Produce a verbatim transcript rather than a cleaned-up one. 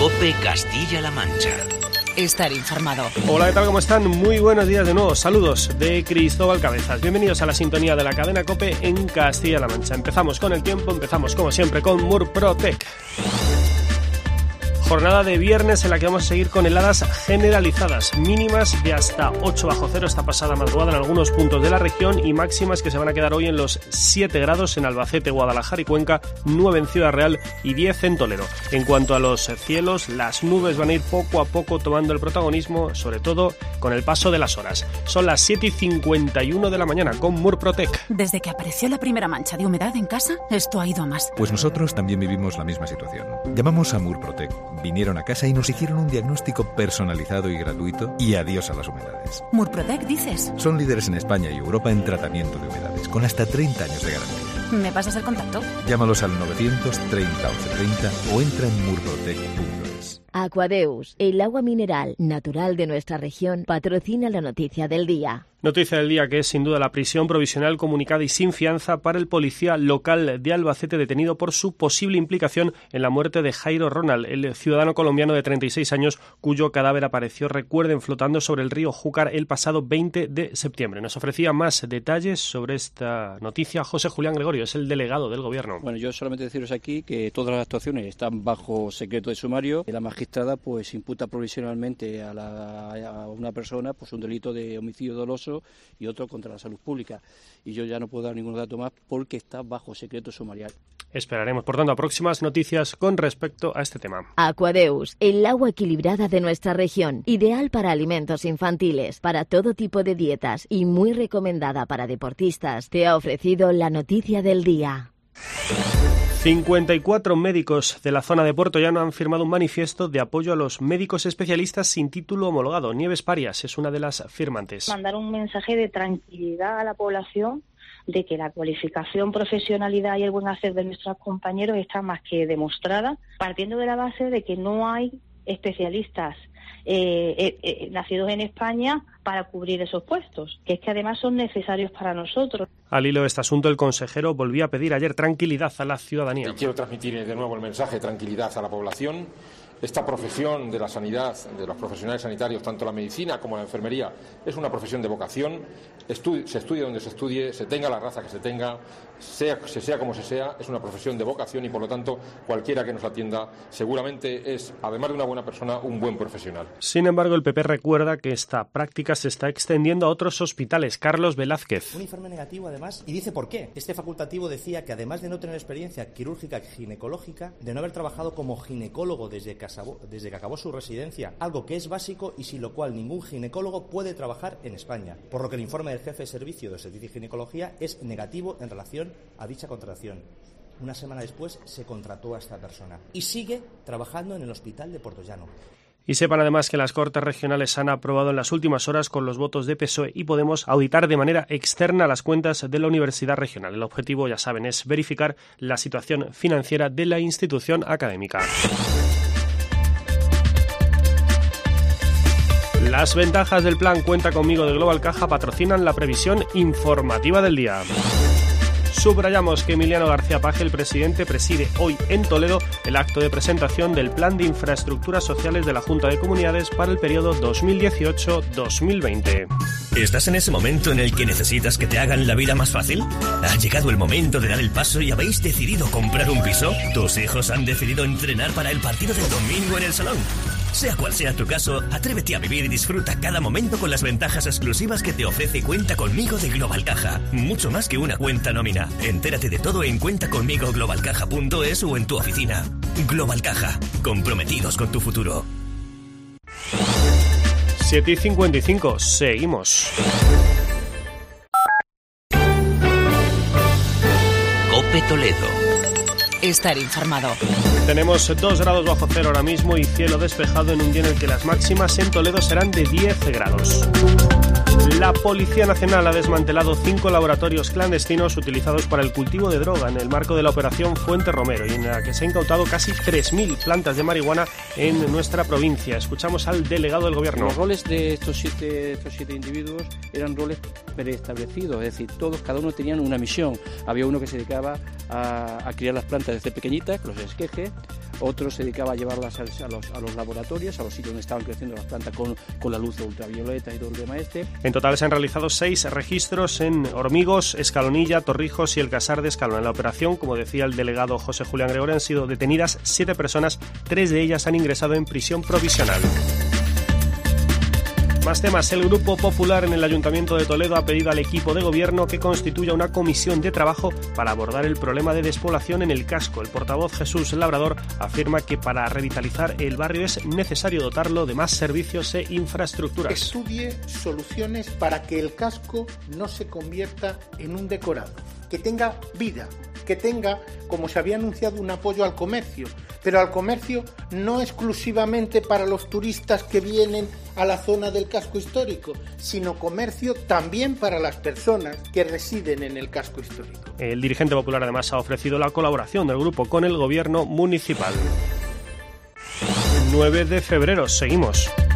COPE Castilla-La Mancha. Estar informado. Hola, ¿qué tal? ¿Cómo están? Muy buenos días de nuevo. Saludos de Cristóbal Cabezas. Bienvenidos a la sintonía de la cadena COPE en Castilla-La Mancha. Empezamos con el tiempo, empezamos como siempre con Murprotec. Jornada de viernes en la que vamos a seguir con heladas generalizadas, mínimas de hasta ocho bajo cero esta pasada madrugada en algunos puntos de la región y máximas que se van a quedar hoy en los siete grados en Albacete, Guadalajara y Cuenca, nueve en Ciudad Real y diez en Toledo. En cuanto a los cielos, las nubes van a ir poco a poco tomando el protagonismo, sobre todo con el paso de las horas. Son las siete y cincuenta y uno de la mañana con Murprotec. Desde que apareció la primera mancha de humedad en casa, esto ha ido a más. Pues nosotros también vivimos la misma situación. Llamamos a Murprotec. Vinieron a casa y nos hicieron un diagnóstico personalizado y gratuito y adiós a las humedades. ¿Murprotec dices? Son líderes en España y Europa en tratamiento de humedades, con hasta treinta años de garantía. ¿Me pasas el contacto? Llámalos al novecientos treinta once treinta o entra en murprotec punto es. Aquadeus, el agua mineral natural de nuestra región, patrocina la noticia del día. Noticia del día que es sin duda la prisión provisional comunicada y sin fianza para el policía local de Albacete detenido por su posible implicación en la muerte de Jairo Ronald, el ciudadano colombiano de treinta y seis años cuyo cadáver apareció, recuerden, flotando sobre el río Júcar el pasado veinte de septiembre. Nos ofrecía más detalles sobre esta noticia José Julián Gregorio, es el delegado del Gobierno. Bueno, yo solamente deciros aquí que todas las actuaciones están bajo secreto de sumario. La magistrada pues imputa provisionalmente a, la, a una persona pues un delito de homicidio doloso y otro contra la salud pública. Y yo ya no puedo dar ningún dato más porque está bajo secreto sumarial. Esperaremos, por tanto, a próximas noticias con respecto a este tema. Aquadeus, el agua equilibrada de nuestra región, ideal para alimentos infantiles, para todo tipo de dietas y muy recomendada para deportistas, te ha ofrecido la noticia del día. cincuenta y cuatro médicos de la zona de Puerto Llano han firmado un manifiesto de apoyo a los médicos especialistas sin título homologado. Nieves Parias es una de las firmantes. Mandar un mensaje de tranquilidad a la población de que la cualificación, profesionalidad y el buen hacer de nuestros compañeros está más que demostrada, partiendo de la base de que no hay especialistas eh, eh, eh, nacidos en España para cubrir esos puestos, que es que además son necesarios para nosotros. Al hilo de este asunto, el consejero volvió a pedir ayer tranquilidad a la ciudadanía. Y quiero transmitir de nuevo el mensaje de tranquilidad a la población. Esta profesión de la sanidad, de los profesionales sanitarios, tanto la medicina como la enfermería, es una profesión de vocación. Estu- se estudie donde se estudie, se tenga la raza que se tenga, sea, se sea como se sea, es una profesión de vocación y, por lo tanto, cualquiera que nos atienda seguramente es, además de una buena persona, un buen profesional. Sin embargo, el P P recuerda que esta práctica se está extendiendo a otros hospitales. Carlos Velázquez. Un informe negativo, además, y dice por qué. Este facultativo decía que, además de no tener experiencia quirúrgica ginecológica, de no haber trabajado como ginecólogo desde que desde que acabó su residencia, algo que es básico y sin lo cual ningún ginecólogo puede trabajar en España, por lo que el informe del jefe de servicio de Servicio de Ginecología es negativo en relación a dicha contratación. Una semana después se contrató a esta persona y sigue trabajando en el hospital de Puerto Llano. Y sepan además que las Cortes Regionales han aprobado en las últimas horas con los votos de P S O E y Podemos auditar de manera externa las cuentas de la Universidad Regional. El objetivo, ya saben, es verificar la situación financiera de la institución académica. Las ventajas del plan Cuenta Conmigo de Global Caja patrocinan la previsión informativa del día. Subrayamos que Emiliano García Paje, el presidente, preside hoy en Toledo el acto de presentación del Plan de Infraestructuras Sociales de la Junta de Comunidades para el periodo dos mil dieciocho a dos mil veinte. ¿Estás en ese momento en el que necesitas que te hagan la vida más fácil? ¿Ha llegado el momento de dar el paso y habéis decidido comprar un piso? ¿Tus hijos han decidido entrenar para el partido del domingo en el salón? Sea cual sea tu caso, atrévete a vivir y disfruta cada momento con las ventajas exclusivas que te ofrece Cuenta Conmigo de Global Caja. Mucho más que una cuenta nómina. Entérate de todo en cuenta conmigo global caja punto es o en tu oficina. Global Caja, comprometidos con tu futuro. siete y cincuenta y cinco, seguimos. COPE Toledo. Estar informado. Tenemos dos grados bajo cero ahora mismo y cielo despejado en un día en el que las máximas en Toledo serán de diez grados. La Policía Nacional ha desmantelado cinco laboratorios clandestinos utilizados para el cultivo de droga en el marco de la operación Fuente Romero y en la que se han incautado casi tres mil plantas de marihuana en nuestra provincia. Escuchamos al delegado del Gobierno. Los roles de estos siete, estos siete individuos eran roles preestablecidos, es decir, todos, cada uno tenían una misión. Había uno que se dedicaba a, a criar las plantas desde pequeñitas, los esquejes, otro se dedicaba a llevarlas a los, a los laboratorios, a los sitios donde estaban creciendo las plantas con, con la luz ultravioleta y todo el tema este. En total se han realizado seis registros en Hormigos, Escalonilla, Torrijos y el Casar de Escalón. En la operación, como decía el delegado José Julián Gregorio, han sido detenidas siete personas, tres de ellas han ingresado en prisión provisional. Más temas. El Grupo Popular en el Ayuntamiento de Toledo ha pedido al equipo de gobierno que constituya una comisión de trabajo para abordar el problema de despoblación en el casco. El portavoz Jesús Labrador afirma que para revitalizar el barrio es necesario dotarlo de más servicios e infraestructuras. Estudie soluciones para que el casco no se convierta en un decorado, que tenga vida, que tenga, como se había anunciado, un apoyo al comercio, pero al comercio no exclusivamente para los turistas que vienen a la zona del casco histórico, sino comercio también para las personas que residen en el casco histórico. El dirigente popular además ha ofrecido la colaboración del grupo con el gobierno municipal. nueve de febrero, seguimos.